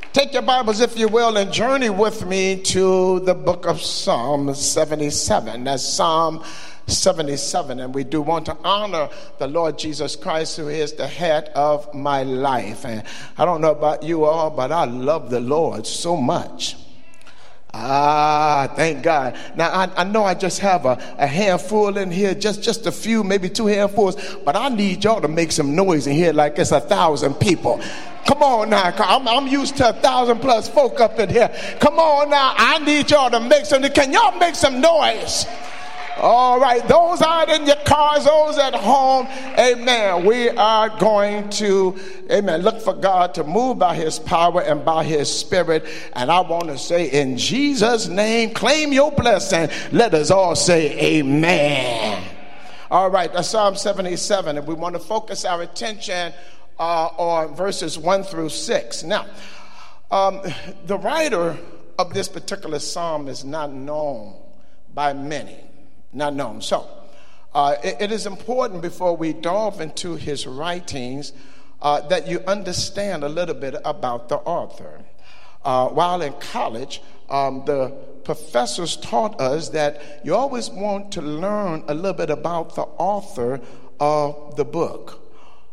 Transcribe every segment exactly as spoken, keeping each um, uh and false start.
Take your Bibles, if you will, and journey with me to the book of Psalm seventy-seven. That's Psalm seventy-seven. And we do want to honor the Lord Jesus Christ, who is the head of my life. And I don't know about you all, but I love the Lord so much. Ah, thank God. Now, I, I know I just have a, a handful in here, just, just a few, maybe two handfuls, but I need y'all to make some noise in here like it's a thousand people. Come on now. I'm, I'm used to a thousand plus folk up in here. Come on now. I need y'all to make some. Can y'all make some noise? All right. Those out in your cars, those at home, amen. We are going to, amen, look for God to move by his power and by his spirit. And I want to say, in Jesus' name, claim your blessing. Let us all say amen. All right. That's Psalm seventy-seven. And we want to focus our attention Uh, on verses one through six. Now, um, the writer of this particular psalm is not known by many, not known. So, uh, it, it is important before we delve into his writings uh, that you understand a little bit about the author. Uh, while in college, um, the professors taught us that you always want to learn a little bit about the author of the book.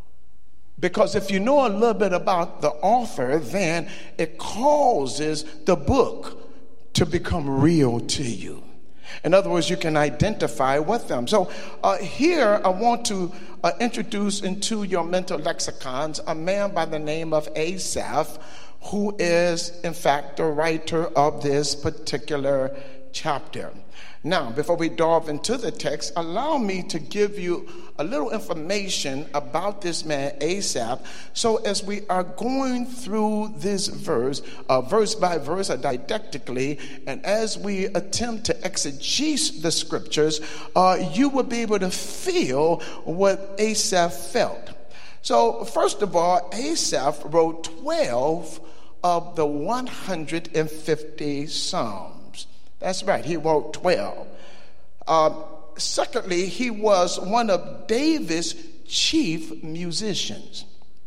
Because if you know a little bit about the author, then it causes the book to become real to you. In other words, you can identify with them. So uh, here I want to uh, introduce into your mental lexicons a man by the name of Asaph, who is, in fact, the writer of this particular chapter. Now, before we delve into the text, allow me to give you a little information about this man, Asaph. So as we are going through this verse, uh, verse by verse, uh, didactically, and as we attempt to exegese the scriptures, uh, you will be able to feel what Asaph felt. So first of all, Asaph wrote twelve of the one hundred fifty Psalms. That's right, he wrote twelve. Uh, secondly, he was one of David's chief musicians.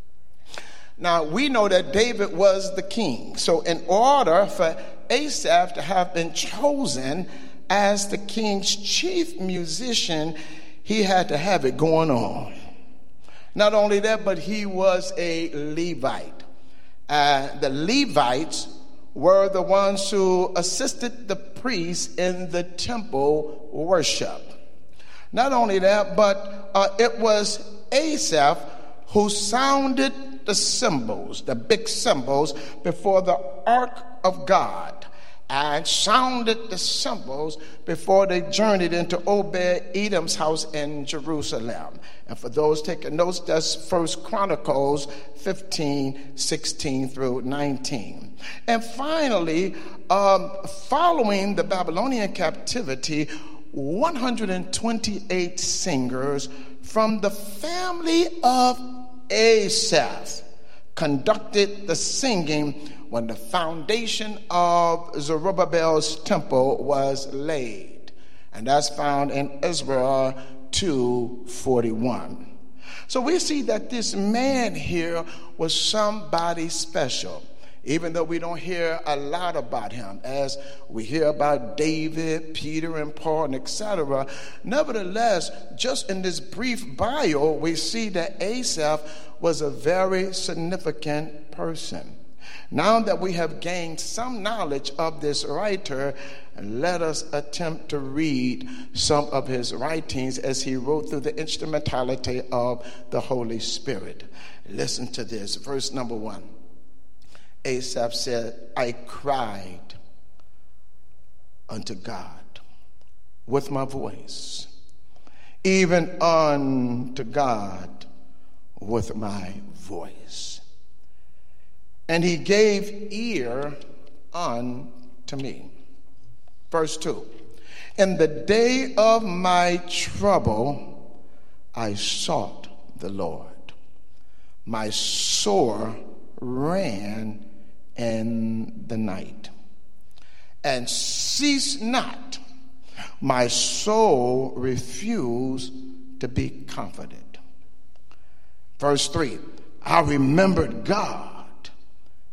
Now, we know that David was the king. So in order for Asaph to have been chosen as the king's chief musician, he had to have it going on. Not only that, but he was a Levite. Uh, the Levites were the ones who assisted the priests in the temple worship. Not only that, but uh, it was Asaph who sounded the cymbals, the big cymbals, before the ark of God, and sounded the cymbals before they journeyed into Obed-Edom's house in Jerusalem. And for those taking notes, that's First Chronicles fifteen, sixteen through nineteen. And finally, um, following the Babylonian captivity, one hundred twenty-eight singers from the family of Asaph conducted the singing when the foundation of Zerubbabel's temple was laid. And that's found in Ezra two forty-one. So we see that this man here was somebody special, even though we don't hear a lot about him, as we hear about David, Peter, and Paul, and et cetera. Nevertheless, just in this brief bio, we see that Asaph was a very significant person. Now that we have gained some knowledge of this writer, let us attempt to read some of his writings as he wrote through the instrumentality of the Holy Spirit. Listen to this, verse number one. Asaph said, I cried unto God with my voice, even unto God with my voice. And he gave ear unto me. Verse two. In the day of my trouble, I sought the Lord. My sore ran in the night, and ceased not. My soul refused to be comforted. Verse three. I remembered God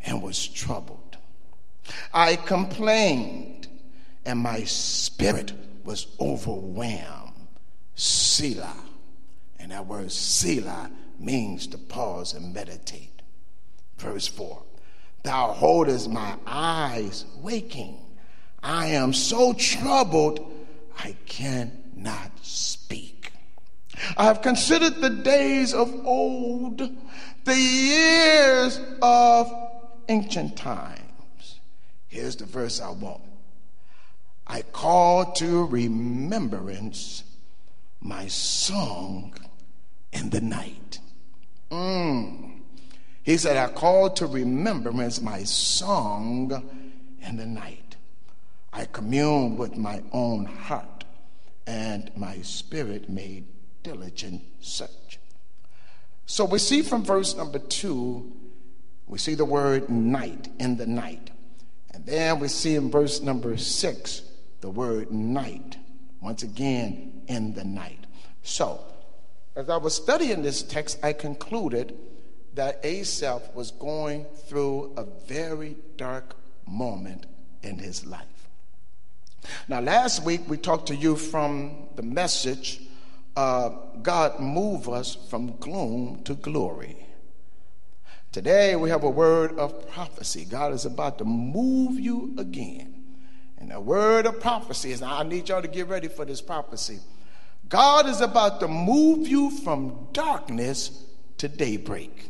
and was troubled. I complained, and my spirit was overwhelmed. Selah. And that word Selah means to pause and meditate. Verse four. Thou holdest my eyes waking. I am so troubled, I cannot speak. I have considered the days of old, the years of ancient times. Here's the verse I want. I call to remembrance my song in the night. Mm. He said, I call to remembrance my song in the night. I communed with my own heart, and my spirit made diligent search. So we see from verse number two, we see the word night, in the night. And then we see in verse number six, the word night, once again, in the night. So, as I was studying this text, I concluded that Asaph was going through a very dark moment in his life. Now, last week we talked to you from the message, uh, God move us from gloom to glory. Today we have a word of prophecy. God is about to move you again. And the word of prophecy is, now I need y'all to get ready for this prophecy. God is about to move you from darkness to daybreak.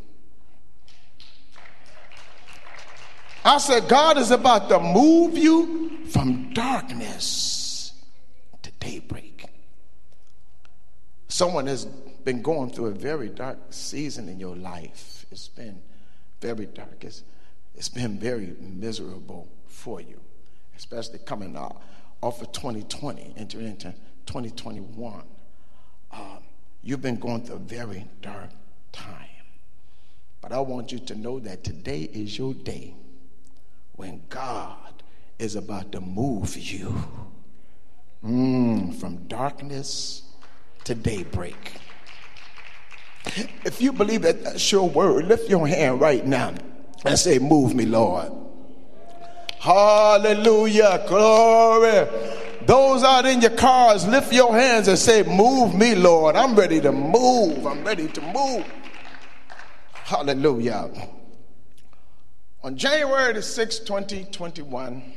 I said, God is about to move you from darkness to daybreak. Someone has been going through a very dark season in your life. It's been very dark. It's, it's been very miserable for you, especially coming off, off of twenty twenty, entering into twenty twenty-one. Um, you've been going through a very dark time. But I want you to know that today is your day when God is about to move you mm, from darkness to daybreak. If you believe that that's your word, lift your hand right now and say, move me, Lord. Hallelujah, glory. Those out in your cars, lift your hands and say, move me, Lord. I'm ready to move. I'm ready to move. Hallelujah. On January the sixth, twenty twenty-one,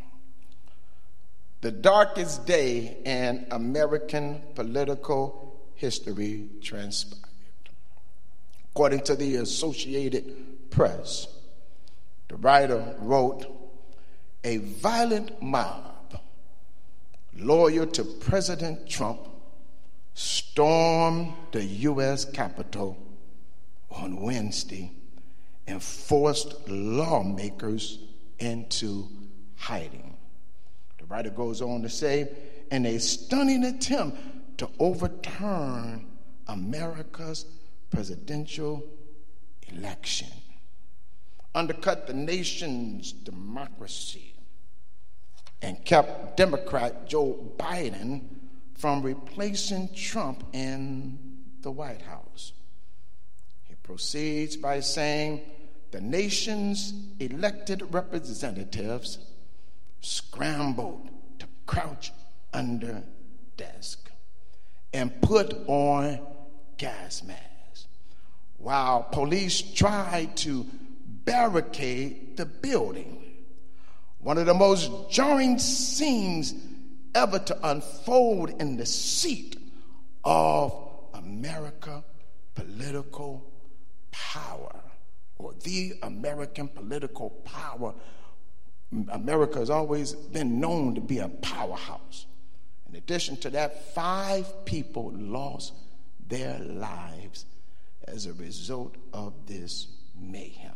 the darkest day in American political history transpired. According to the Associated Press, the writer wrote, a violent mob loyal to President Trump stormed the U S Capitol on Wednesday and forced lawmakers into hiding. The writer goes on to say, in a stunning attempt to overturn America's presidential election, undercut the nation's democracy, and kept Democrat Joe Biden from replacing Trump in the White House. He proceeds by saying the nation's elected representatives scrambled to crouch under desks and put on gas masks while police tried to barricade the building. One of the most jarring scenes ever to unfold in the seat of America political power, or the American political power. America has always been known to be a powerhouse. In addition to that, five people lost their lives as a result of this mayhem.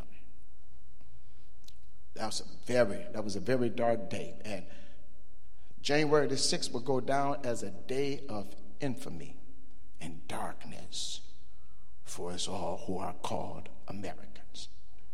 That was a very, that was a very dark day. And January the sixth will go down as a day of infamy and darkness for us all who are called Americans.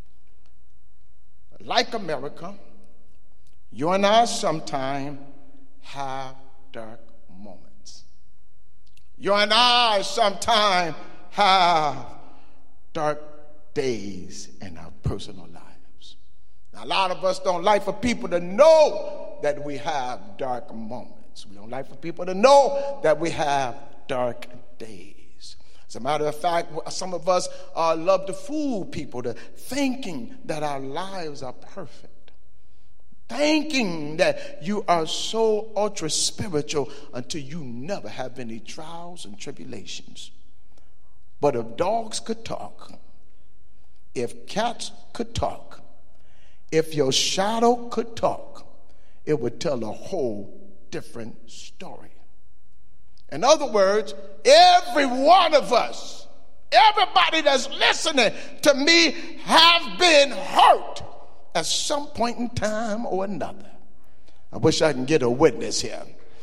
Like America, you and I sometimes have dark moments. You and I sometimes have dark days in our personal lives. A lot of us don't like for people to know that we have dark moments. We don't like for people to know that we have dark days. As a matter of fact, some of us uh, love to fool people to thinking that our lives are perfect, thinking that you are so ultra spiritual until you never have any trials and tribulations. But if dogs could talk, if cats could talk, if your shadow could talk, it would tell a whole different story. In other words, every one of us, everybody that's listening to me have been hurt at some point in time or another. I wish I can get a witness here.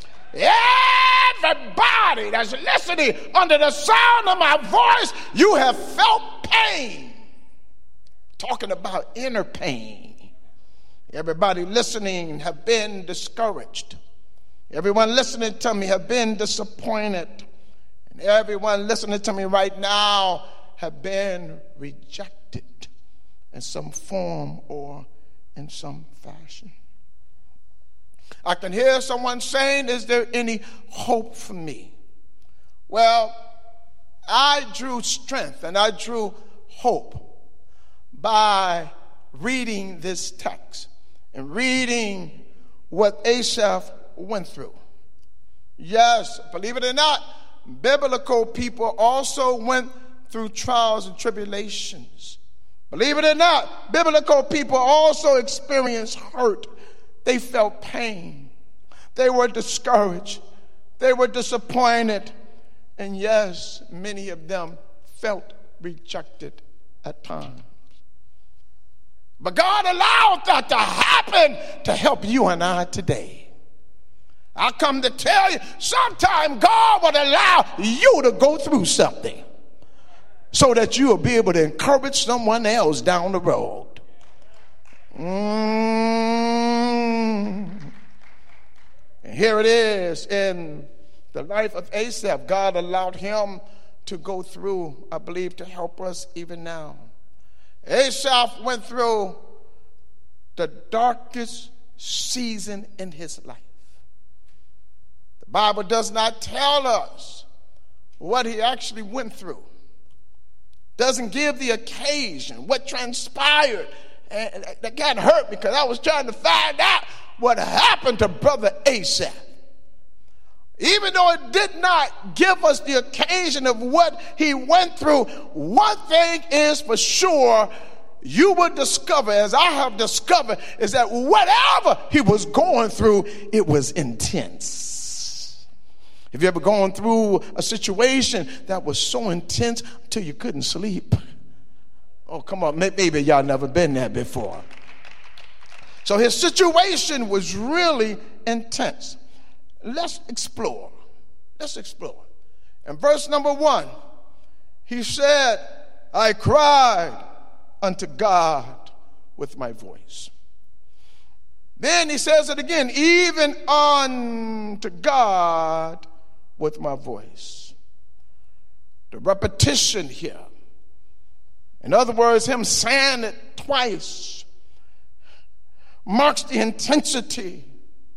Everybody that's listening under the sound of my voice, you have felt pain. Talking about inner pain. Everybody listening have been discouraged. Everyone listening to me have been disappointed. And everyone listening to me right now have been rejected in some form or in some fashion. I can hear someone saying, is there any hope for me? Well, I drew strength and I drew hope by reading this text and reading what Asaph went through. Yes, believe it or not, biblical people also went through trials and tribulations. Believe it or not, biblical people also experienced hurt. They felt pain. They were discouraged. They were disappointed. And yes, many of them felt rejected at times. But God allowed that to happen to help you and I today. I come to tell you, sometime God will allow you to go through something so that you will be able to encourage someone else down the road. Mm. And here it is in the life of Asaph. God allowed him to go through, I believe, to help us even now. Asaph went through the darkest season in his life. The Bible does not tell us what he actually went through. Doesn't give the occasion, what transpired. And that got hurt because I was trying to find out what happened to brother Asaph. Even though it did not give us the occasion of what he went through, one thing is for sure, you will discover, as I have discovered, is that whatever he was going through, it was intense. Have you ever gone through a situation that was so intense until you couldn't sleep? Oh, come on, maybe y'all never been there before. So his situation was really intense. Let's explore. Let's explore. In verse number one, he said, I cried unto God with my voice. Then he says it again, even unto God with my voice. The repetition here. In other words, him saying it twice marks the intensity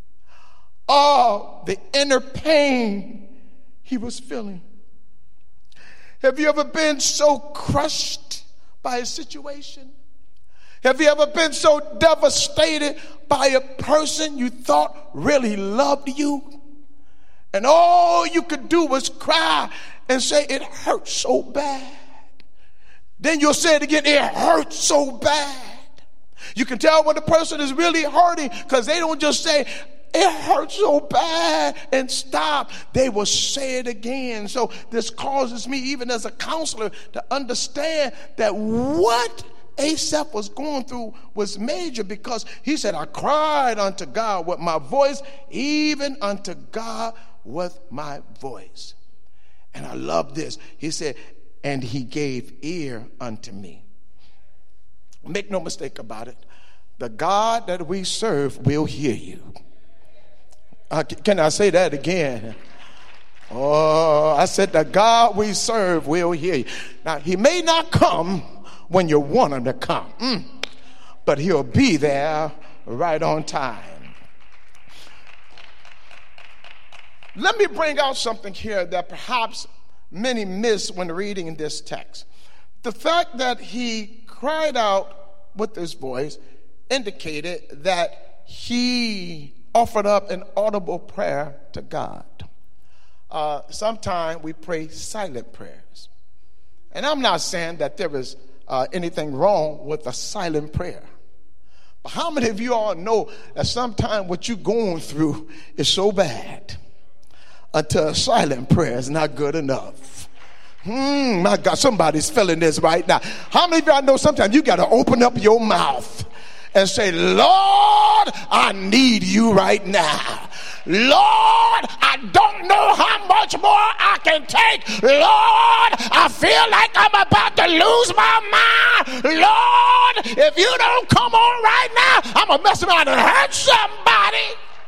of the inner pain he was feeling. Have you ever been so crushed by a situation? Have you ever been so devastated by a person you thought really loved you? And all you could do was cry and say, it hurts so bad. Then you'll say it again, it hurts so bad. You can tell when the person is really hurting because they don't just say, it hurts so bad and stop. They will say it again. So this causes me, even as a counselor, to understand that what Asaph was going through was major, because he said, I cried unto God with my voice, even unto God with my voice. And I love this. He said, and he gave ear unto me. Make no mistake about it. The God that we serve will hear you. Uh, can I say that again? Oh, I said the God we serve will hear you. Now, he may not come when you want him to come. Mm. but he'll be there right on time. Let me bring out something here that perhaps many miss when reading this text. The fact that he cried out with his voice indicated that he offered up an audible prayer to God. Uh, Sometimes we pray silent prayers. And I'm not saying that there is uh, anything wrong with a silent prayer. But how many of you all know that sometimes what you're going through is so bad until a silent prayer is not good enough? Hmm, my God, somebody's feeling this right now. How many of y'all know sometimes you got to open up your mouth and say, Lord, I need you right now. Lord, I don't know how much more I can take. Lord, I feel like I'm about to lose my mind. Lord, if you don't come on right now, I'm going to mess around and hurt somebody.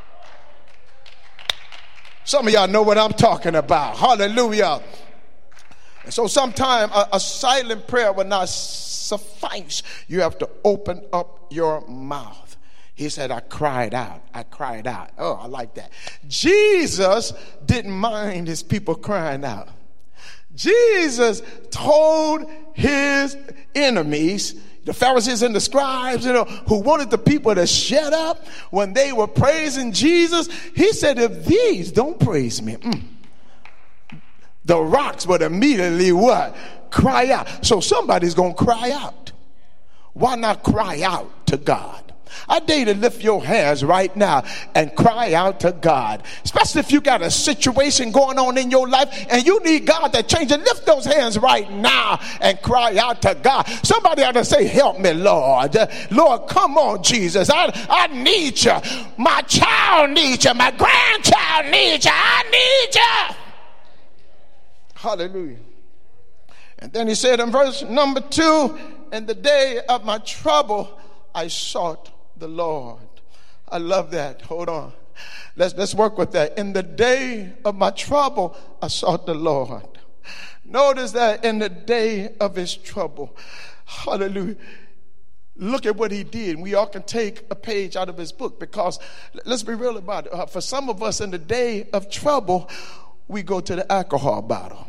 Some of y'all know what I'm talking about. Hallelujah. And so sometimes a, a silent prayer will not suffice. You have to open up your mouth. He said, I cried out. I cried out. Oh, I like that. Jesus didn't mind his people crying out. Jesus told his enemies, the Pharisees and the scribes, you know, who wanted the people to shut up when they were praising Jesus. He said, if these don't praise me, mm, the rocks would immediately what? Cry out. So somebody's going to cry out. Why not cry out to God? I dare you to lift your hands right now and cry out to God. Especially if you got a situation going on in your life and you need God to change it. Lift those hands right now and cry out to God. Somebody ought to say, help me, Lord. Lord, come on, Jesus. I, I need you. My child needs you. My grandchild needs you. I need you. Hallelujah. And then he said in verse number two, in the day of my trouble, I sought the Lord. I love that. Hold on. Let's, let's work with that. In the day of my trouble, I sought the Lord. Notice that in the day of his trouble. Hallelujah. Look at what he did. We all can take a page out of his book, because let's be real about it. Uh, for some of us in the day of trouble, we go to the alcohol bottle.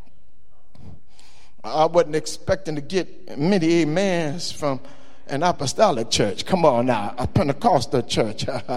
I wasn't expecting to get many amens from an apostolic church. Come on now, a Pentecostal church. But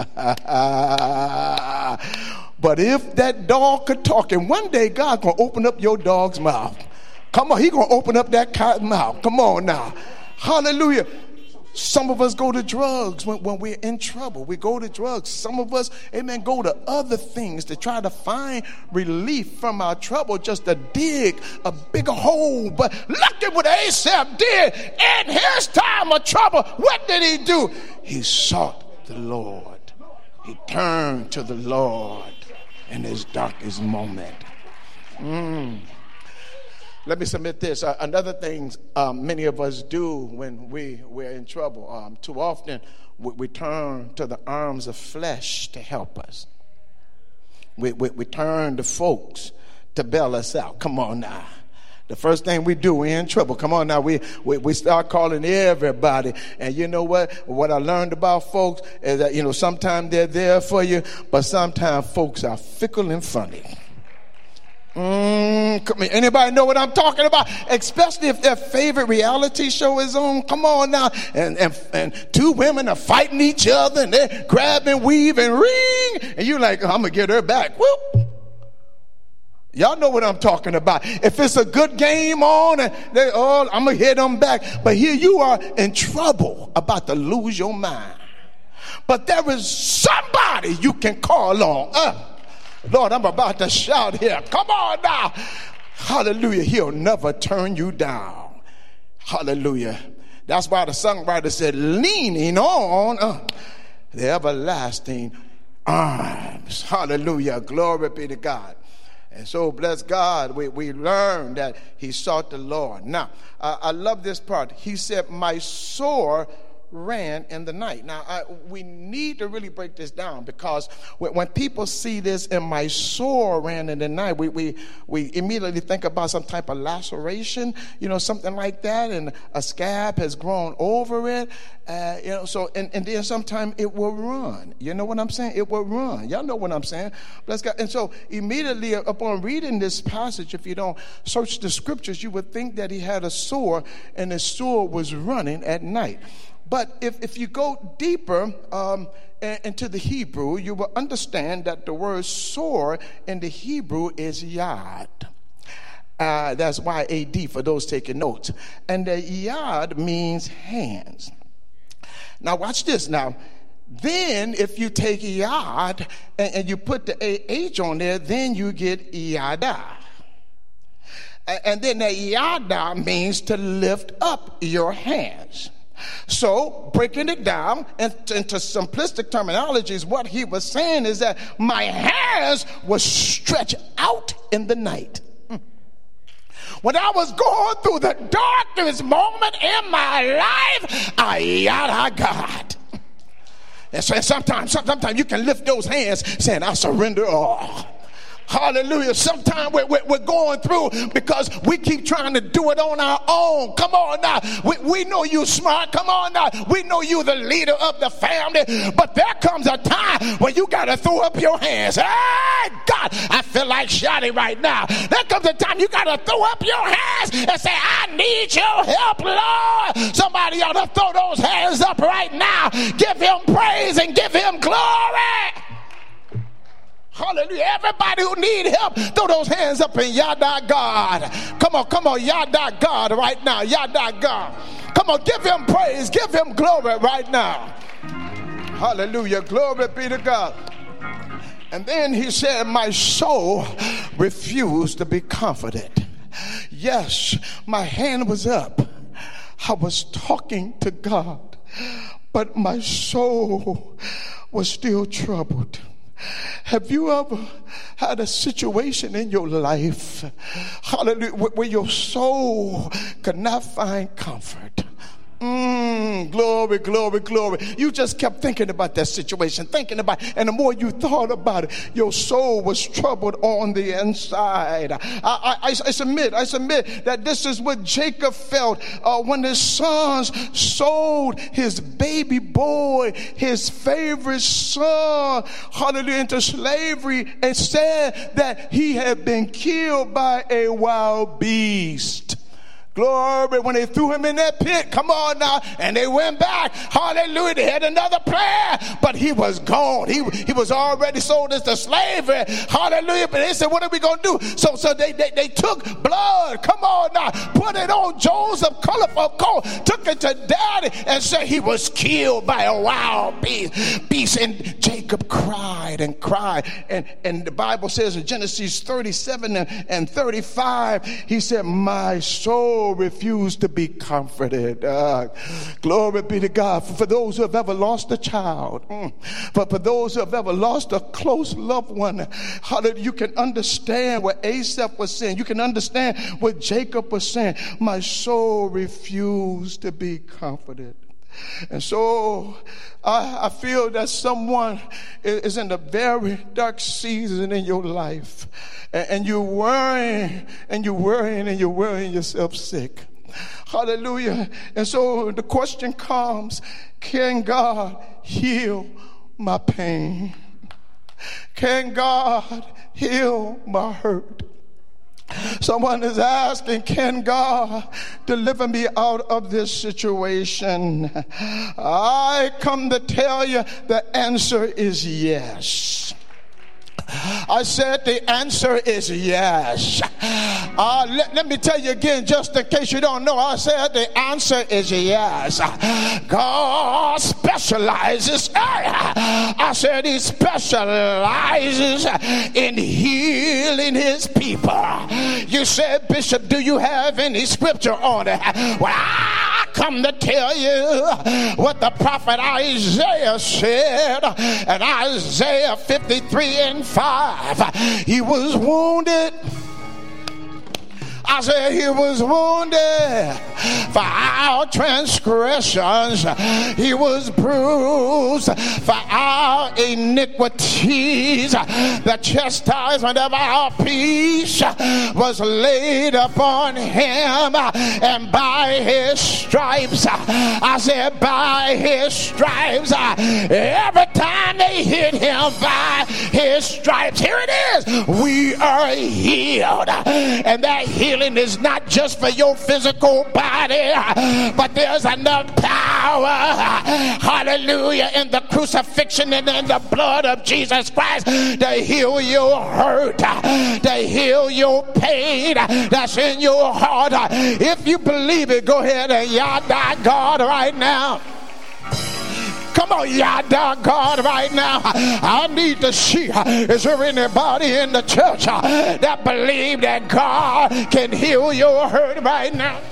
if that dog could talk, and one day God gonna open up your dog's mouth. Come on, he gonna open up that cat's mouth. Come on now. Hallelujah. Some of us go to drugs when, when we're in trouble. We go to drugs. Some of us, amen, go to other things to try to find relief from our trouble, just to dig a bigger hole. But look at what Asaph did in his time of trouble. What did he do? He sought the Lord. He turned to the Lord in his darkest moment. Mm. Let me submit this. Uh, another thing um, many of us do when we, we're in trouble, um, too often we, we turn to the arms of flesh to help us. We, we, we turn to folks to bail us out. Come on now. The first thing we do, we're in trouble. Come on now. We, we, we start calling everybody. And you know what? What I learned about folks is that, you know, sometimes they're there for you, but sometimes folks are fickle and funny. Mm, come here. Anybody know what I'm talking about? Especially if their favorite reality show is on. Come on now. And, and, and two women are fighting each other, and they're grabbing, weave, and ring. And you're like, I'm going to get her back. Whoop. Y'all know what I'm talking about. If it's a good game on, and they, oh, I'm going to hit them back. But here you are in trouble, about to lose your mind. But there is somebody you can call on. Uh, Lord, I'm about to shout here. Come on now. Hallelujah. He'll never turn you down. Hallelujah. That's why the songwriter said, leaning on uh, the everlasting arms. Hallelujah. Glory be to God. And so, bless God, we, we learned that he sought the Lord. Now, uh, I love this part. He said, my sore ran in the night. Now, I, we need to really break this down, because when, when people see this, and my soul ran in the night, we, we, we immediately think about some type of laceration, you know, something like that, and a scab has grown over it. Uh, you know, so, and, and then sometime it will run. You know what I'm saying? It will run. Y'all know what I'm saying? Bless God. And so immediately upon reading this passage, if you don't search the scriptures, you would think that he had a sore, and his sore was running at night. But if, if you go deeper um, into the Hebrew, you will understand that the word sore in the Hebrew is yad. Uh, that's Y A D for those taking notes. And the yad means hands. Now watch this. Now, then if you take yad and, and you put the A H on there, then you get yada. And then the yada means to lift up your hands. So, breaking it down into, into simplistic terminologies, what he was saying is that my hands were stretched out in the night. When I was going through the darkest moment in my life, I yada God. And so sometimes, sometimes you can lift those hands saying, I surrender all. Hallelujah. Sometimes we're, we're, we're going through because we keep trying to do it on our own. Come on now. We, we know you're smart. Come on now. We know you're the leader of the family. But there comes a time when you got to throw up your hands. Hey, God, I feel like shouting right now. There comes a time you got to throw up your hands and say, I need your help, Lord. Somebody ought to throw those hands up right now. Give him praise and give him glory. Hallelujah. Everybody who need help, throw those hands up in Yada God. Come on, come on, Yada God right now. Yada God. Come on, give him praise. Give him glory right now. Hallelujah. Glory be to God. And then he said, my soul refused to be comforted. Yes, my hand was up. I was talking to God, but my soul was still troubled. Have you ever had a situation in your life, hallelujah, where your soul could not find comfort? Mm, glory, glory, glory. You just kept thinking about that situation, thinking about it, and the more you thought about it, your soul was troubled on the inside. I, I, I, I submit, I submit that this is what Jacob felt uh, when his sons sold his baby boy, his favorite son, hallelujah, into slavery, and said that he had been killed by a wild beast. Glory, when they threw him in that pit, come on now, and they went back, hallelujah, they had another plan, but he was gone. He, he was already sold into slavery, hallelujah, but they said, what are we going to do? So so they, they, they took blood, come on now, put it on Joseph, colorful coat, took it to daddy, and said he was killed by a wild beast. beast. And Jacob cried and cried, and, and the Bible says in Genesis thirty-seven and, and thirty-five, he said, my soul refused to be comforted. Uh, glory be to God. For, for those who have ever lost a child, mm, for, for those who have ever lost a close loved one, hallelujah, you can understand what Asaph was saying. You can understand what Jacob was saying. My soul refused to be comforted. And so I, I feel that someone is in a very dark season in your life, and, and you're worrying and you're worrying and you're worrying yourself sick. Hallelujah. And so the question comes, can God heal my pain? Can God heal my hurt? Someone is asking, can God deliver me out of this situation? I come to tell you the answer is yes. I said the answer is yes. Uh, let, let me tell you again, just in case you don't know, I said the answer is yes. God specializes. I said he specializes in healing his people. You said, Bishop, do you have any scripture on it? Well, I come to tell you what the prophet Isaiah said in Isaiah fifty-three and five. He was wounded. I said he was wounded for our transgressions. He was bruised for our iniquities. The chastisement of our peace was laid upon him, and by his stripes, I said by his stripes, every time they hit him, by his stripes, here it is, we are healed. And that healing is not just for your physical body, but there's enough power, hallelujah, in the crucifixion and in the blood of Jesus Christ to heal your hurt, to heal your pain that's in your heart. If you believe it, go ahead and yada God right now. Come on, yada God right now. I need to see, is there anybody in the church that believe that God can heal your hurt right now?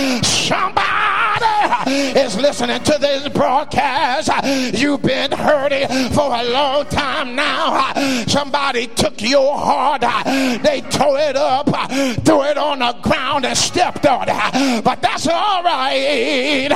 Somebody is listening to this broadcast. You've been hurting for a long time now. Somebody took your heart, they tore it up, threw it on the ground and stepped on it. But that's all right.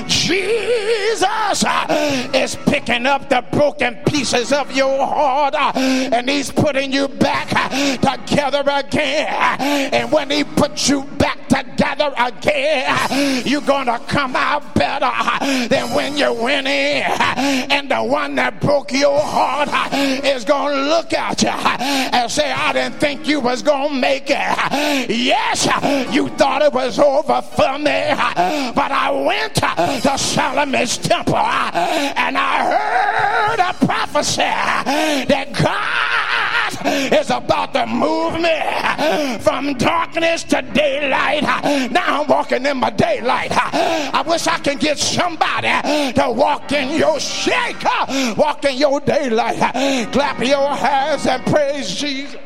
Jesus is picking up the broken pieces of your heart, and he's putting you back together again. And when he puts you back together again, you're gonna come out better than when you went in. And the one that broke your heart is gonna look at you and say, I didn't think you was gonna make it. Yes, you thought it was over for me, but I went to Solomon's temple and I heard a prophecy that God is about to move me from darkness to daylight. Now I'm walking in my daylight. I wish I can get somebody to walk in your shake, walk in your daylight. Clap your hands and praise Jesus.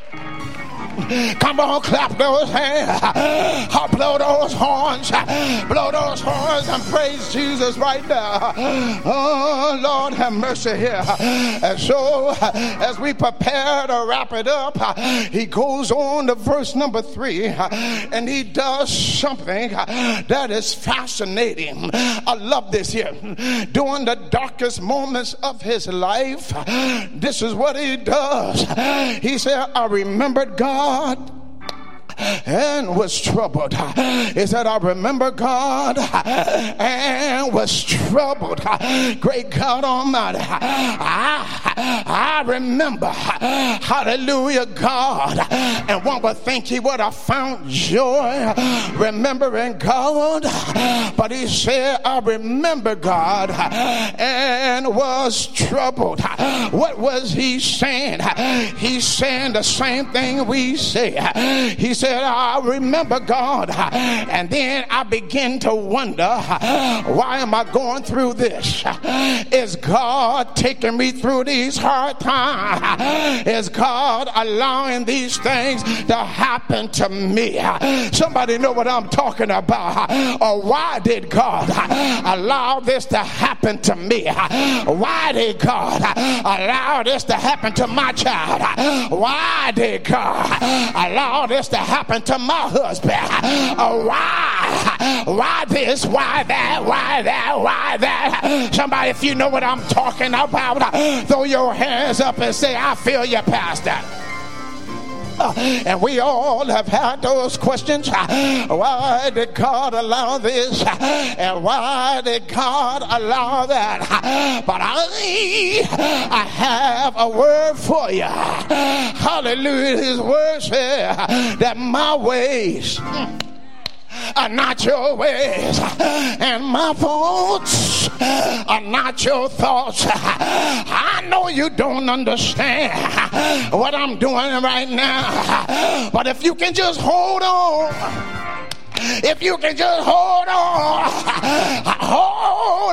Come on, clap those hands, blow those horns, blow those horns and praise Jesus right now. Oh, Lord, have mercy here. And so, as we prepare to wrap it up, he goes on to verse number three, and he does something that is fascinating. I love this here. During the darkest moments of his life, this is what he does. He said, I remembered God and was troubled. He said, I remember God and was troubled. Great God Almighty. I, I remember, hallelujah, God. And one would think he would have found joy remembering God. But he said, I remember God and was troubled. What was he saying? He's saying the same thing we say. He said, I remember God, and then I begin to wonder, why am I going through this? Is God taking me through these hard times? Is God allowing these things to happen to me? Somebody know what I'm talking about. Or why did God allow this to happen to me? Why did God allow this to happen to my child? Why did God allow this to happen to my husband? Uh, why? Why this? Why that? Why that? Why that? Somebody, if you know what I'm talking about, uh, throw your hands up and say, I feel you, Pastor. Uh, and we all have had those questions. Uh, why did God allow this? Uh, and why did God allow that? Uh, but I, I have a word for you. Hallelujah. His word says that my ways mm, are not your ways, and my thoughts are not your thoughts. I know you don't understand what I'm doing right now, but if you can just hold on, if you can just hold on, hold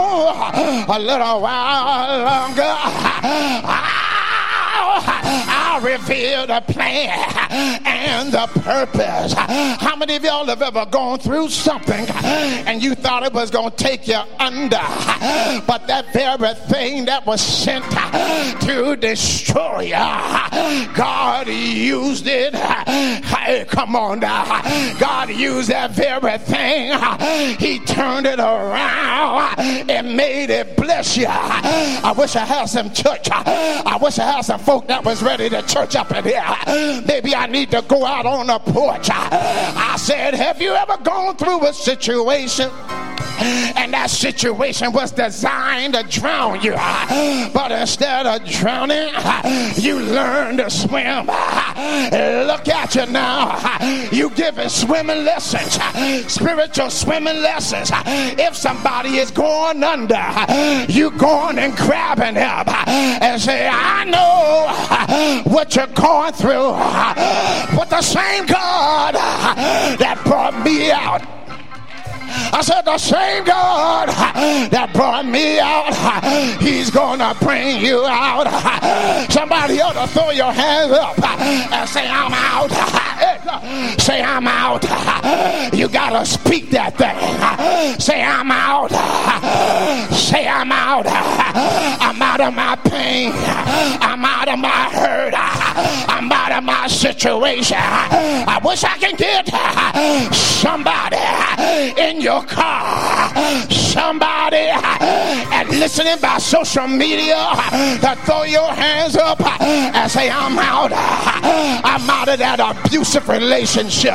on a little while longer, I'll, I'll I reveal the plan and the purpose. How many of y'all have ever gone through something and you thought it was going to take you under, but that very thing that was sent to destroy you, God used it? Hey, come on now. God used that very thing. He turned it around and made it bless you. I wish I had some church. I wish I had some folk that was ready to church up in here. Maybe I need to go out on the porch. I said, have you ever gone through a situation and that situation was designed to drown you, but instead of drowning, you learn to swim? Look at you now. You giving swimming lessons, spiritual swimming lessons. If somebody is going under, you going and grabbing him and say, I know what you're going through, but the same God that brought me out, I said, the same God that brought me out, he's gonna bring you out. Somebody ought to throw your hands up and say, I'm out. Say, I'm out. You gotta speak that thing. Say, I'm out. Say, I'm out. I'm out of my pain. I'm out of my hurt. I'm out of my situation. I wish I can get somebody in your car, somebody and listening by social media, to throw your hands up and say, I'm out. I'm out of that abusive relationship.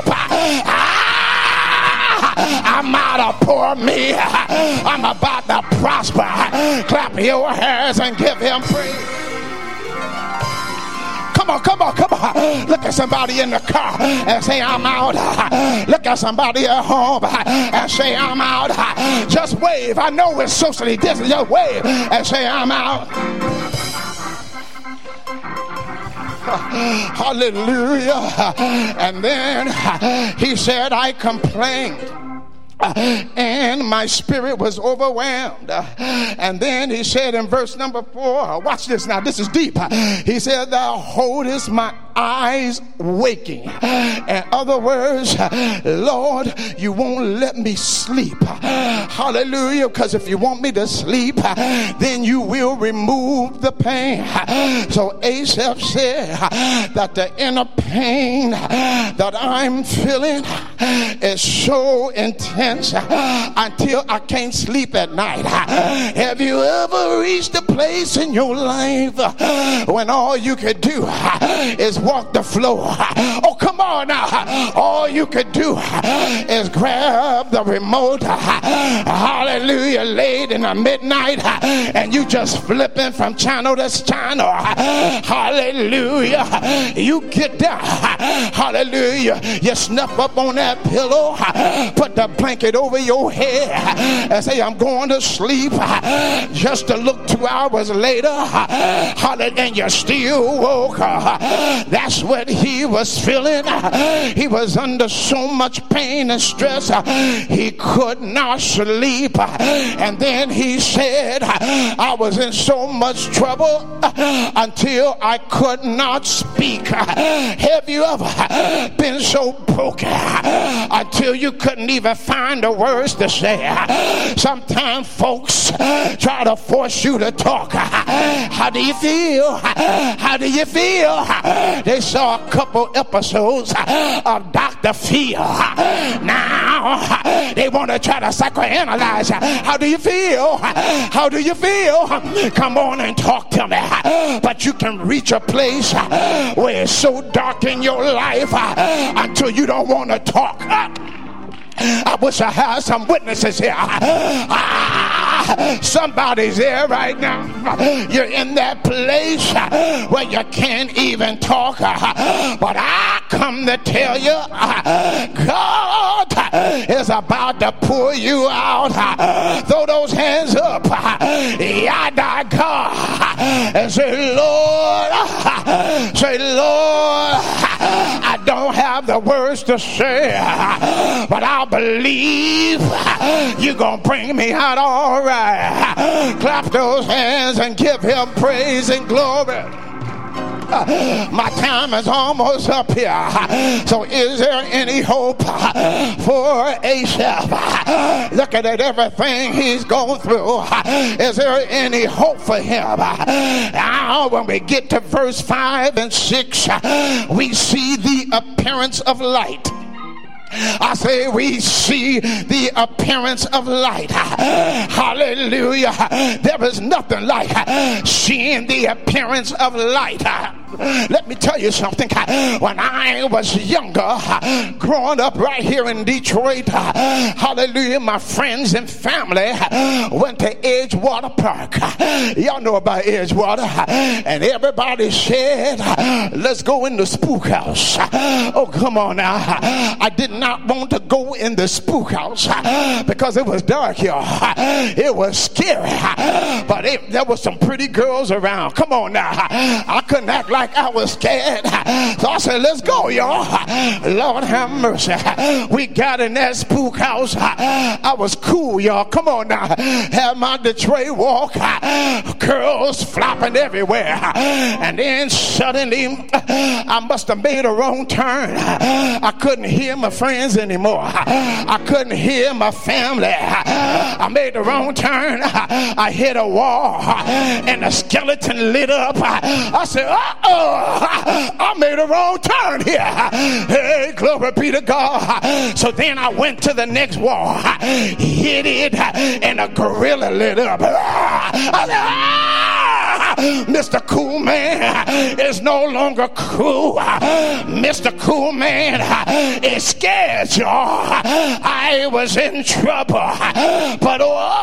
I'm out of poor me. I'm about to prosper. Clap your hands and give him praise. Come on, come on, come on. Look at somebody in the car and say, I'm out. Look at somebody at home and say, I'm out. Just wave. I know it's socially distant. Just wave and say, I'm out. Hallelujah. And then he said, I complained. Uh, and my spirit was overwhelmed. Uh, and then he said in verse number four, watch this now, this is deep. Uh, he said, thou holdest my eyes waking. In other words, uh, Lord, you won't let me sleep. Uh, hallelujah. Because if you want me to sleep, uh, then you will remove the pain. Uh, so Asaph said uh, that the inner pain uh, that I'm feeling is so intense until I can't sleep at night. Have you ever reached a place in your life when all you could do is walk the floor? Oh, come on now. All you could do is grab the remote, hallelujah, late in the midnight, and you just flipping from channel to channel. Hallelujah. You get down, hallelujah, you snuff up on that pillow, put the blanket over your head and say, I'm going to sleep, just to look two hours later, and you're still woke. That's what he was feeling. He was under so much pain and stress, he could not sleep. And then he said, I was in so much trouble until I could not speak. Have you ever been so broken until you couldn't even find the words to say? Sometimes folks try to force you to talk. How do you feel? How do you feel? They saw a couple episodes of Doctor Phil. Now they want to try to psychoanalyze you. How do you feel? How do you feel? Come on and talk to me. But you can reach a place where it's so dark in your life until you don't want to talk. I wish I had some witnesses here. Ah, somebody's there right now. You're in that place where you can't even talk. But I come to tell you, God is about to pull you out. Throw those hands up. Yada God. And say, Lord, say, Lord, I don't have the words to say, but I'll believe you're gonna bring me out all right. Clap those hands and give him praise and glory. My time is almost up here. So is there any hope for Asaph? Looking at everything he's going through, is there any hope for him? Now, when we get to verse five and six, we see the appearance of light. I say we see the appearance of light. Hallelujah. There is nothing like seeing the appearance of light. Let me tell you something. When I was younger, growing up right here in Detroit, hallelujah, my friends and family went to Edgewater Park. Y'all know about Edgewater. And everybody said, let's go in the spook house. Oh, come on now. I did not want to go in the spook house because it was dark, y'all. It was scary. But it, there were some pretty girls around. Come on now. I couldn't act like I was scared. So I said, let's go, y'all. Lord have mercy. We got in that spook house. I was cool, y'all. Come on now. Had my Detroit walk. Girls flopping everywhere. And then suddenly I must have made a wrong turn. I couldn't hear my friends anymore. I couldn't hear my family. I made the wrong turn. I hit a wall and the skeleton lit up. I said, uh-oh. I made a wrong turn here. Hey, glory be to God. So then I went to the next wall, hit it, and a gorilla lit up. I said, ah! Mister Cool Man is no longer cool. Mister Cool Man is scared, y'all. I was in trouble. But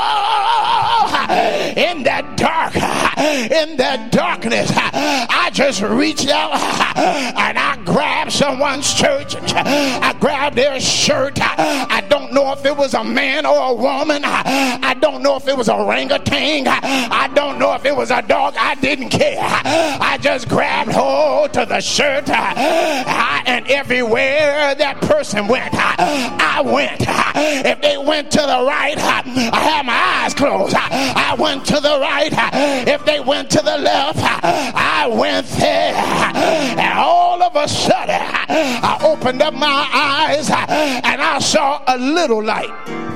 oh, in that dark, in that darkness, I just reached out and I grabbed someone's shirt. I grabbed their shirt. I don't know if it was a man or a woman. I don't know if it was a orangutan. I don't know if it was a dog. I didn't care. I just grabbed hold to the shirt. I, and everywhere that person went, I went. If they went to the right, I had my eyes closed. I went to the right. If they went to the left, I went there. And all of a sudden, I opened up my eyes and I saw a little light.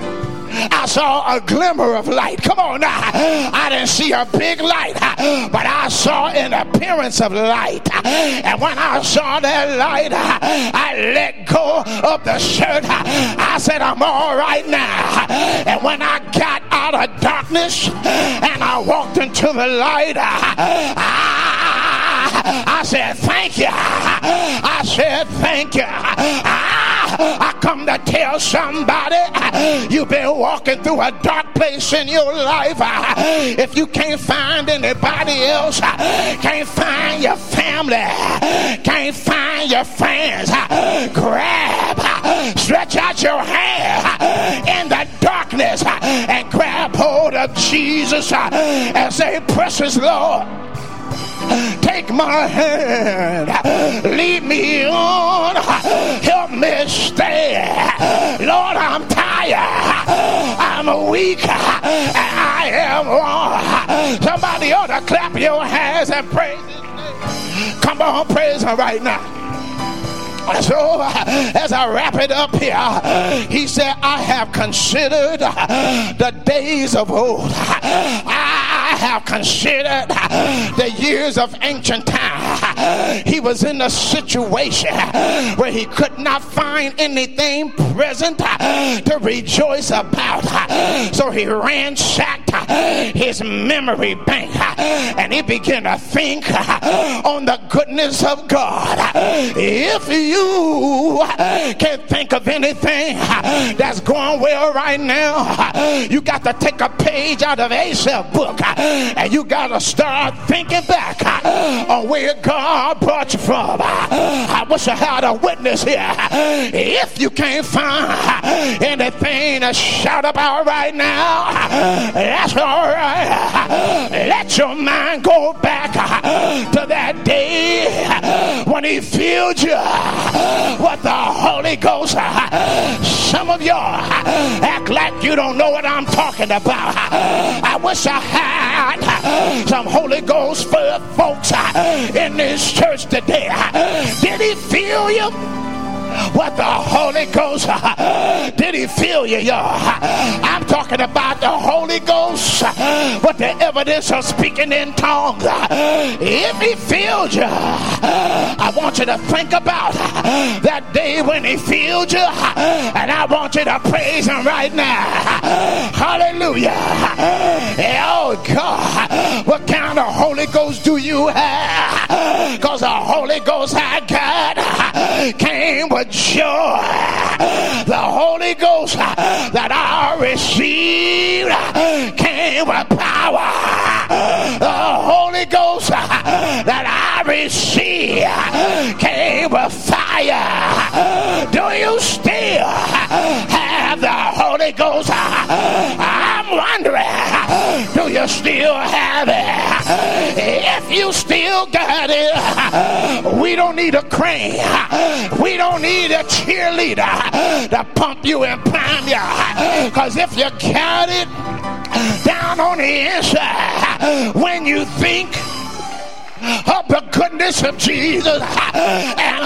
I saw a glimmer of light. Come on now. I didn't see a big light, but I saw an appearance of light. And when I saw that light, I let go of the shirt. I said, I'm all right now. And when I got out of darkness and I walked into the light, I, I said, thank you. I said, thank you. I, I come to tell somebody you've been walking through a dark place in your life. If you can't find anybody else, can't find your family, can't find your friends, grab, stretch out your hand in the darkness and grab hold of Jesus and say, precious Lord, take my hand, lead me on, help me stay. Lord, I'm tired, I'm weak, and I am wrong. Somebody ought to clap your hands and praise his name. Come on, praise him right now. So as I wrap it up here, he said, I have considered the days of old. I have considered the years of ancient time. He was in a situation where he could not find anything present to rejoice about. So he ransacked his memory bank and he began to think on the goodness of God. If you can't think of anything that's going well right now, you got to take a page out of Asaph's book and you got to start thinking back on where God brought you from. I wish I had a witness here. If you can't find anything to shout about right now, that's all right. Let your mind go back to that day when he filled you with the Holy Ghost. Some of y'all act like you don't know what I'm talking about. I wish I had some Holy Ghost filled folks in this church today. Did he fill you? What the Holy Ghost, did he fill you, y'all? I'm talking about the Holy Ghost with the evidence of speaking in tongues. If he filled you, I want you to think about that day when he filled you, and I want you to praise him right now. Hallelujah. Oh God, what kind of Holy Ghost do you have? Because the Holy Ghost I got came with joy. The Holy Ghost that I received came with power. The Holy Ghost that I received came with fire. Do you still have the Holy Ghost? I'm wondering, do you still have it? If you still got it, we don't need a crane. We don't need a cheerleader to pump you and prime you. Because if you got it down on the inside, when you think of the goodness of Jesus and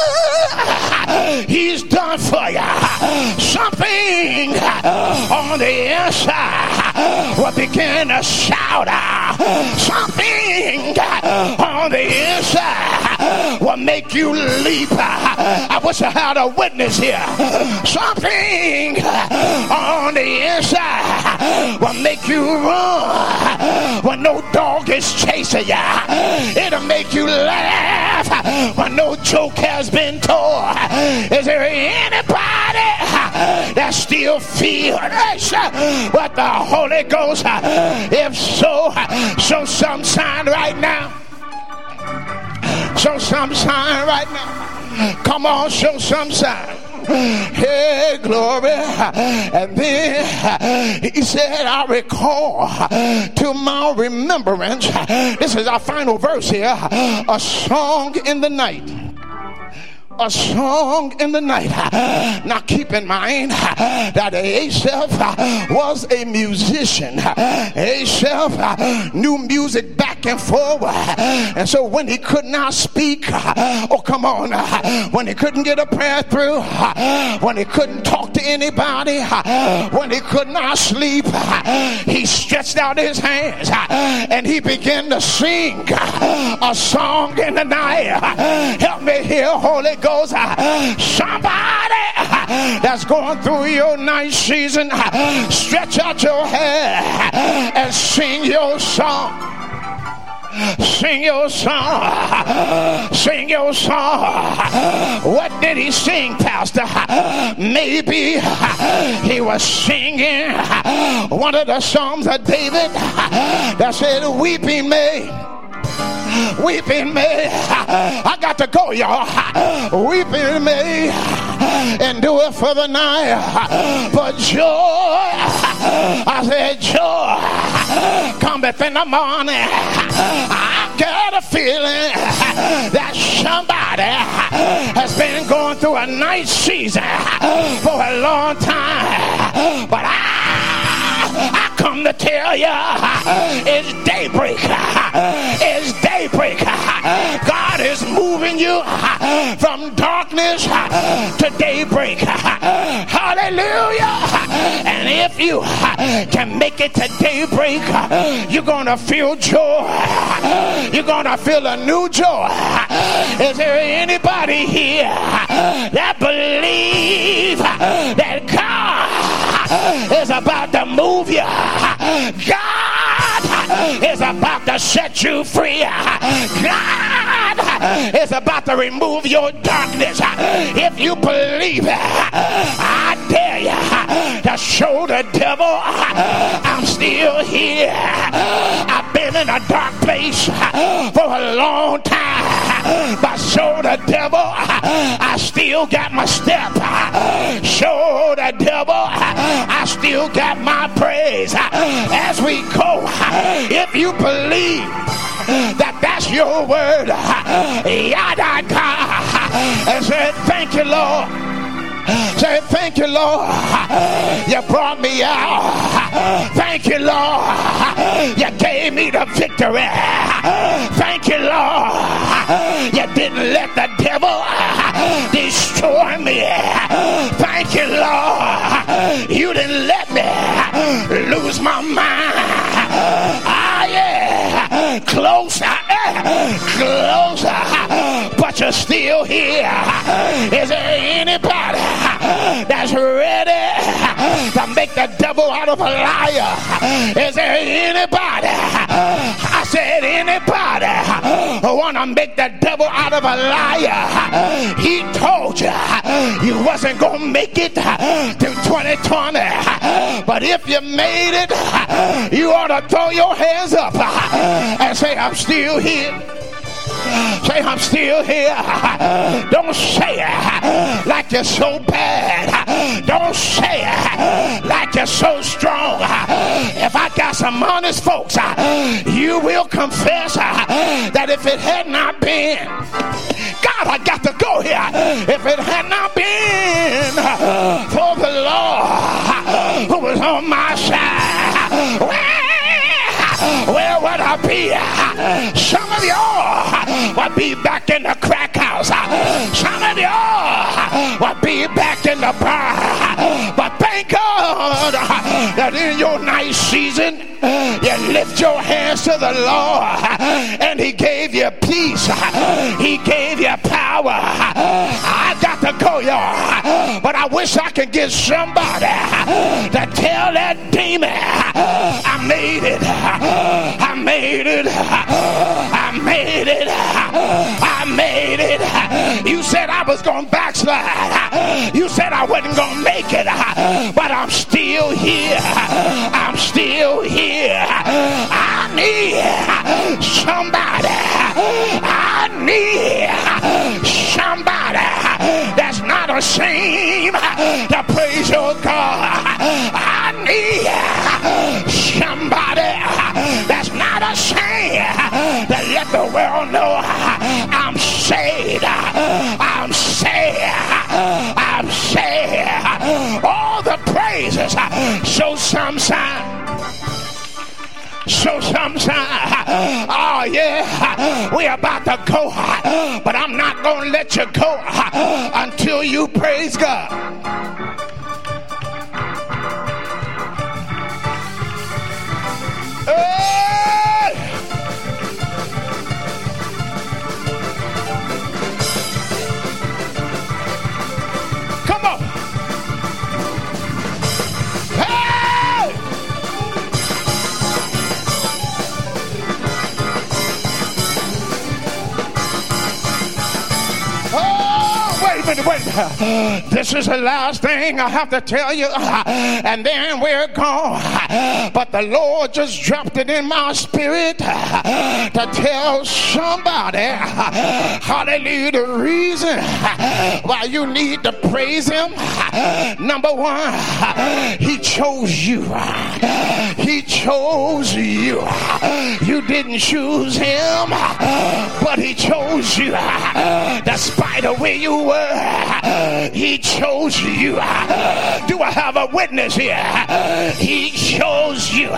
uh, he's done for you, something on the inside will begin to shout out. Something on the inside will make you leap. I wish I had a witness here. Something on the inside will make you run when no dog is chasing you. It'll make you laugh when no joke has been told. Is there anybody that still feels what the Holy Ghost? If so, show some sign right now. Show some sign right now. Come on, show some sign. Hey, glory. And then he said, I recall to my remembrance. This is our final verse here. A song in the night. A song in the night. Now keep in mind that Asaph was a musician. Asaph knew music back and forward. And so when he could not speak, oh come on, when he couldn't get a prayer through, when he couldn't talk to anybody, when he could not sleep, he stretched out his hands and he began to sing a song in the night. Help me here, Holy Ghost. Somebody that's going through your night season, stretch out your hand and sing your song. Sing your song. Sing your song. What did he sing, Pastor? Maybe he was singing one of the Psalms of David that said, weeping may Weeping may, I got to go, y'all. Weeping may endure for the night, but joy, I said joy, cometh in the morning. I got a feeling that somebody has been going through a night season for a long time, but I I come to tell you, it's daybreak. It's daybreak. God is moving you from darkness to daybreak. Hallelujah. And if you can make it to daybreak, you're going to feel joy. You're going to feel a new joy. Is there anybody here that believe that God is about to move you? God is about to set you free. God is about to remove your darkness. If you believe it, I dare you to show the devil I'm still here. I've been in a dark place for a long time, but show the devil I still got my step. Show the devil I still got my praise. As we go, if you believe that that's your word, yada God, and say thank you, Lord. Say thank you, Lord. You brought me out. Thank you, Lord. You gave me the victory. Thank you, Lord. You didn't let the devil destroy me. Thank you, Lord. You didn't let me lose my mind. Ah, yeah. Closer, closer, but you're still here. Is there anybody that's ready to make the devil out of a liar? Is there anybody? I said anybody who want to make the devil out of a liar? He told you you wasn't going to make it to twenty twenty. But if you made it, you ought to throw your hands up and say, I'm still here. Say, I'm still here. Don't say it like you're so bad. Don't say it like you're so strong. If I got some honest folks, you will confess that if it had not been, God, I got to go here. If it had not been for the Lord who was on my side, where, where would I be? Some of y'all would be back in the crack house. Some of y'all would be back in the bar. But thank God that in your night season, you lift your hands to the Lord and He gave you peace. He gave you power. I got to go, y'all. But I wish I could get somebody to tell that demon, I made it. I made it. I made it. I made it. You said I was going to backslide. You said I wasn't going to make it. But I'm still here. I'm still here. I need somebody. I need somebody that's not ashamed to praise your God. I need somebody that's not ashamed to let the world know I'm saved. I'm saved. I'm saved. All the praises. Show some sign. Show some sign. Oh yeah, we're about to go, but I'm not gonna let you go until you praise God. Hey! Come on. Hey! Oh, wait a minute, wait a minute. This is the last thing I have to tell you, and then we're gone. But the Lord just dropped it in my spirit to tell somebody, hallelujah, the reason why you need to praise Him. Number one, He chose you. He chose you. You didn't choose Him, but He chose you. Despite of where you were, He chose you. Do I have a witness here? He chose you.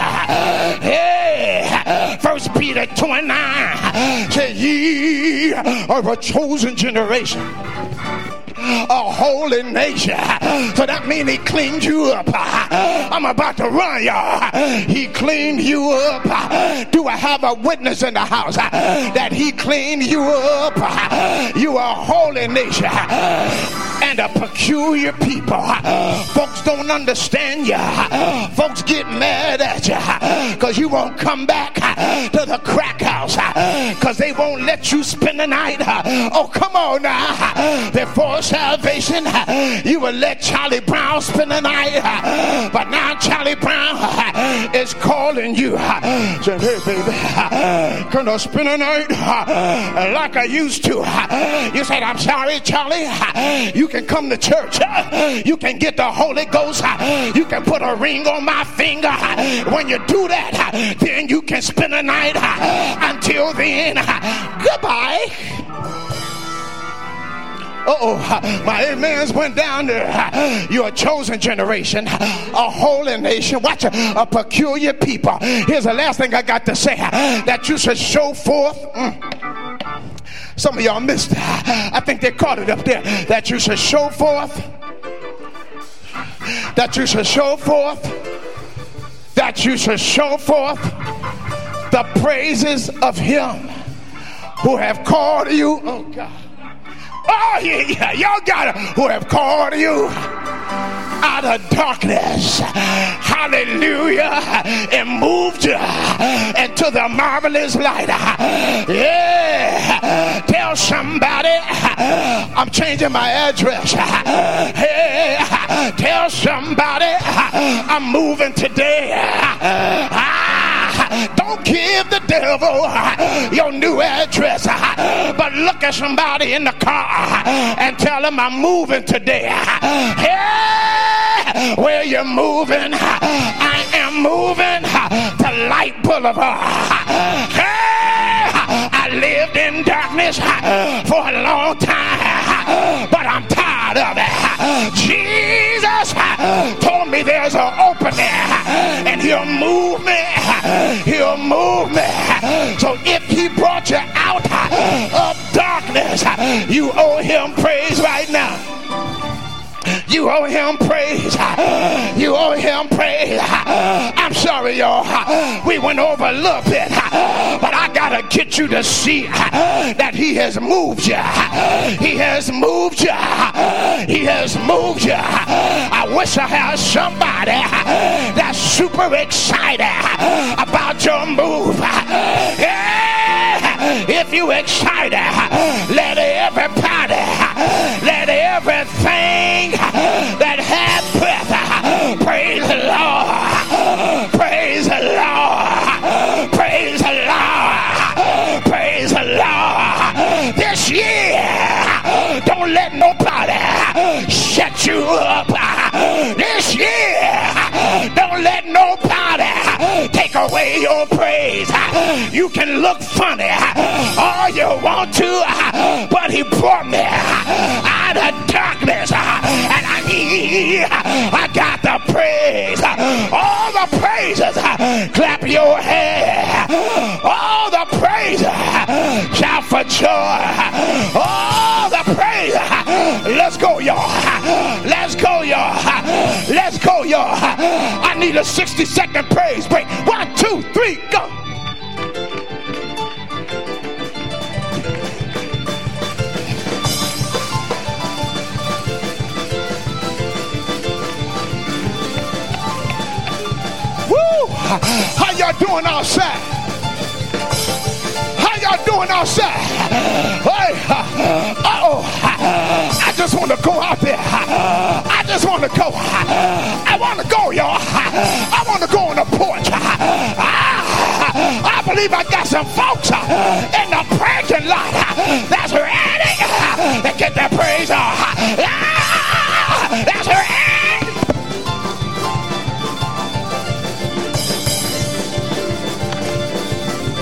Hey, First Peter two and nine said, ye are a chosen generation, a holy nation. So that means He cleaned you up. I'm about to run, y'all. He cleaned you up. Do I have a witness in the house that He cleaned you up? You are a holy nation and a peculiar people. Folks don't understand you. Folks get mad at you because you won't come back to the crack house, because they won't let you spend the night. Oh, come on now. Before salvation, you would let Charlie Brown spend the night, but now Charlie Brown is calling you, saying, hey baby, can I spend the night like I used to? You said, I'm sorry, Charlie. You can come to church. You can get the Holy Ghost. You can put a ring on my finger. When you do that, then you can spend the night. Until then, goodbye. Uh-oh, my amens went down there. You're a chosen generation, a holy nation. Watch, a peculiar people. Here's the last thing I got to say, that you should show forth. Mm. Some of y'all missed it. I think they caught it up there. That you should show forth. That you should show forth. That you should show forth the praises of him who have called you. Oh God. Oh yeah, yeah, y'all got it. Who have called you out of darkness, hallelujah, and moved you into the marvelous light. Yeah, tell somebody I'm changing my address. Hey, tell somebody I'm moving today. Don't give the devil your new address, but look at somebody in the car and tell them I'm moving today. Hey, where you moving? I am moving to Light Boulevard. Hey, I lived in darkness for a long time, but I'm tired of it. Jesus told me there's an opening and he'll move me. He'll move me. So if he brought you out of darkness, you owe him praise right now. You owe him praise. You owe him praise. I'm sorry, y'all. We went over a little bit, but I gotta get you to see that he has moved you. He has moved you. He has moved you. I wish I had somebody that's super excited about your move. Yeah. If you excited, let everybody, let everything that had breath praise the Lord. Praise the Lord. Praise the Lord. Praise the Lord. This year, don't let nobody shut you up. This year, don't let nobody take away your praise. You can look funny all you want to, but he brought me out of darkness, and I need, I got the praise. All the praises, clap your hands. All the praises, shout for joy. All the praises. Let's go, y'all. Let's go, y'all. Let's go, y'all. I need a sixty second praise break. One, two, three, go. Woo! How y'all doing outside? How y'all doing outside? Hey, uh-oh. I just want to go out there. I just want to go. I want to go, y'all. I want to go on the porch. I, I believe I got some folks in the parking lot